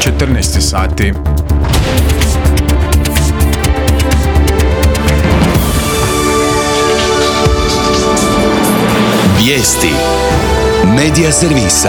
14 sati. Vijesti Medija servisa.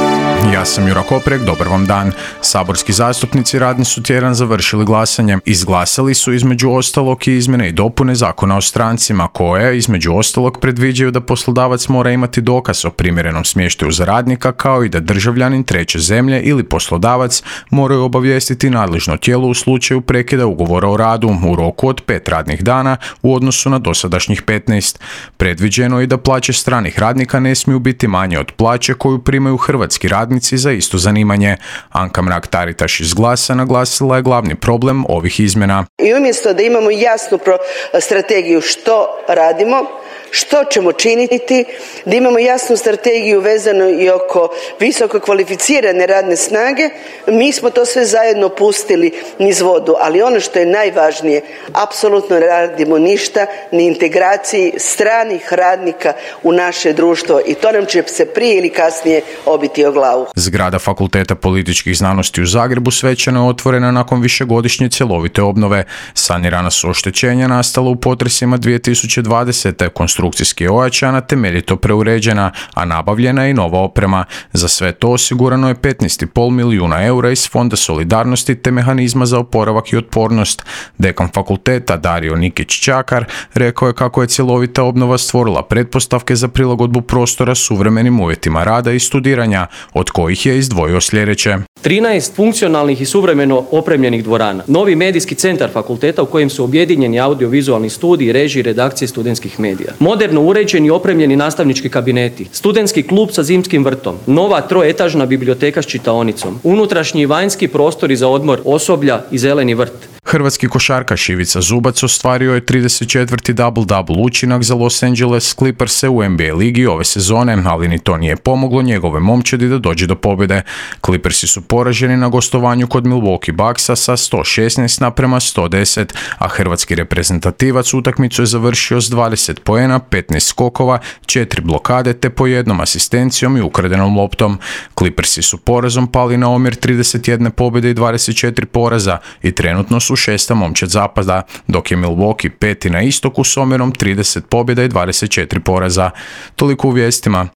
Ja sam Jura Koprek, dobar vam dan. Saborski zastupnici radni su tjedan završili glasanje. Izglasali su između ostalog i izmjene i dopune Zakona o strancima koje, između ostalog, predviđaju da poslodavac mora imati dokaz o primjerenom smještaju za radnika, kao i da državljanin treće zemlje ili poslodavac moraju obavijestiti nadležno tijelo u slučaju prekida ugovora o radu u roku od 5 radnih dana u odnosu na dosadašnjih 15. Predviđeno je da plaće stranih radnika ne smiju biti manje od plaće koju primaju hrvatski radnici za isto zanimanje. Anka Mrak-Taritaš iz Glasa naglasila je glavni problem ovih izmjena. I umjesto da imamo jasnu strategiju što radimo, što ćemo činiti, da imamo jasnu strategiju vezano i oko visoko kvalificirane radne snage, mi smo to sve zajedno pustili niz vodu, ali ono što je najvažnije, apsolutno ne radimo ništa ni integraciji stranih radnika u naše društvo i to nam će se prije ili kasnije obiti o glavu. Zgrada Fakulteta političkih znanosti u Zagrebu svečano je otvorena nakon višegodišnje cjelovite obnove. Sanirana su oštećenja nastala u potresima 2020. Konstrukcijski je ojačana, temeljito preuređena, a nabavljena je i nova oprema. Za sve to osigurano je 15,5 milijuna eura iz Fonda solidarnosti te mehanizma za oporavak i otpornost. Dekan fakulteta Dario Nikić-Čakar rekao je kako je cjelovita obnova stvorila pretpostavke za prilagodbu prostora suvremenim uvjetima rada i studiranja, od kojih je izdvojio sljedeće. 13 funkcionalnih i suvremeno opremljenih dvorana, novi medijski centar fakulteta u kojem su objedinjeni audiovizualni studiji, režiji i redakcije studentskih medija, moderno uređeni i opremljeni nastavnički kabineti, studentski klub sa zimskim vrtom, nova troetažna biblioteka s čitaonicom, unutrašnji i vanjski prostori za odmor osoblja i zeleni vrt. Hrvatski košarkaš Ivica Zubac ostvario je 34. double-double učinak za Los Angeles Clippers u NBA ligi ove sezone, ali ni to nije pomoglo njegove momčadi da dođe do pobjede. Clippersi su poraženi na gostovanju kod Milwaukee Bucksa sa 116:110, a hrvatski reprezentativac utakmicu je završio s 20 poena, 15 skokova, 4 blokade te po jednom asistencijom i ukradenom loptom. Clippersi su porazom pali na omjer 31 pobjede i 24 poraza i trenutno su 6. momčad zapada, dok je Milwaukee 5. na istoku s omjerom 30 pobjeda i 24 poraza. Toliko u vijestima.